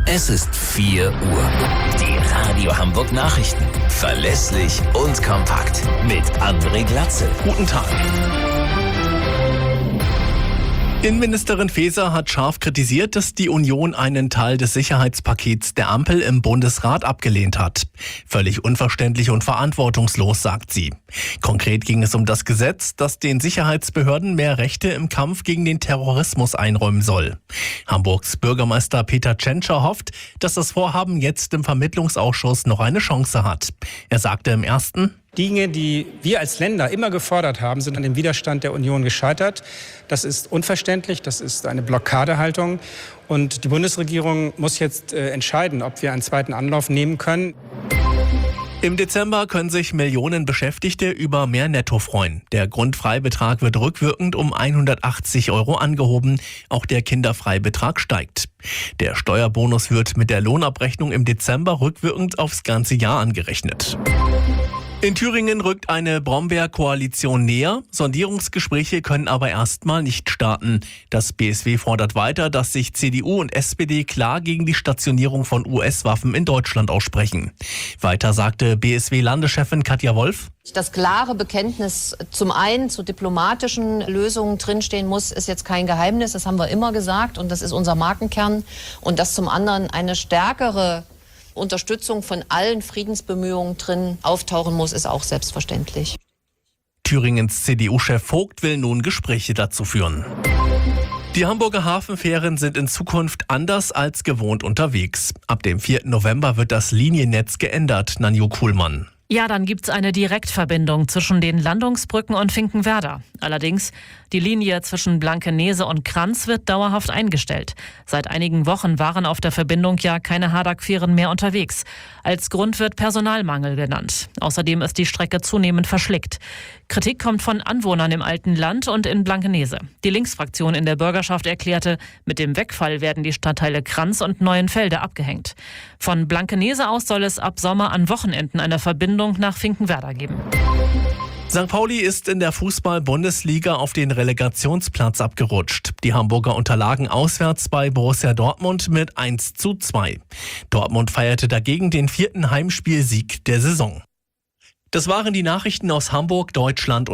Es ist 4 Uhr. Die Radio Hamburg Nachrichten. Verlässlich und kompakt. Mit André Glatzel. Guten Tag. Innenministerin Faeser hat scharf kritisiert, dass die Union einen Teil des Sicherheitspakets der Ampel im Bundesrat abgelehnt hat. Völlig unverständlich und verantwortungslos, sagt sie. Konkret ging es um das Gesetz, das den Sicherheitsbehörden mehr Rechte im Kampf gegen den Terrorismus einräumen soll. Hamburgs Bürgermeister Peter Tschentscher hofft, dass das Vorhaben jetzt im Vermittlungsausschuss noch eine Chance hat. Er sagte im ersten: Dinge, die wir als Länder immer gefordert haben, sind an dem Widerstand der Union gescheitert. Das ist unverständlich, das ist eine Blockadehaltung. Und die Bundesregierung muss jetzt entscheiden, ob wir einen zweiten Anlauf nehmen können. Im Dezember können sich Millionen Beschäftigte über mehr Netto freuen. Der Grundfreibetrag wird rückwirkend um 180 € angehoben. Auch der Kinderfreibetrag steigt. Der Steuerbonus wird mit der Lohnabrechnung im Dezember rückwirkend aufs ganze Jahr angerechnet. In Thüringen rückt eine Brombeer-Koalition näher. Sondierungsgespräche können aber erstmal nicht starten. Das BSW fordert weiter, dass sich CDU und SPD klar gegen die Stationierung von US-Waffen in Deutschland aussprechen. Weiter sagte BSW-Landeschefin Katja Wolf: Das klare Bekenntnis zum einen zu diplomatischen Lösungen drinstehen muss, ist jetzt kein Geheimnis. Das haben wir immer gesagt und das ist unser Markenkern. Und dass zum anderen eine stärkere Unterstützung von allen Friedensbemühungen drin auftauchen muss, ist auch selbstverständlich. Thüringens CDU-Chef Vogt will nun Gespräche dazu führen. Die Hamburger Hafenfähren sind in Zukunft anders als gewohnt unterwegs. Ab dem 4. November wird das Liniennetz geändert, Nanju Kuhlmann. Ja, dann gibt's eine Direktverbindung zwischen den Landungsbrücken und Finkenwerder. Allerdings, die Linie zwischen Blankenese und Kranz wird dauerhaft eingestellt. Seit einigen Wochen waren auf der Verbindung ja keine Hardach-Fähren mehr unterwegs. Als Grund wird Personalmangel genannt. Außerdem ist die Strecke zunehmend verschlickt. Kritik kommt von Anwohnern im alten Land und in Blankenese. Die Linksfraktion in der Bürgerschaft erklärte, mit dem Wegfall werden die Stadtteile Kranz und Neuenfelde abgehängt. Von Blankenese aus soll es ab Sommer an Wochenenden eine Verbindung nach Finkenwerder geben. St. Pauli ist in der Fußball-Bundesliga auf den Relegationsplatz abgerutscht. Die Hamburger unterlagen auswärts bei Borussia Dortmund mit 1:2. Dortmund feierte dagegen den 4. Heimspielsieg der Saison. Das waren die Nachrichten aus Hamburg, Deutschland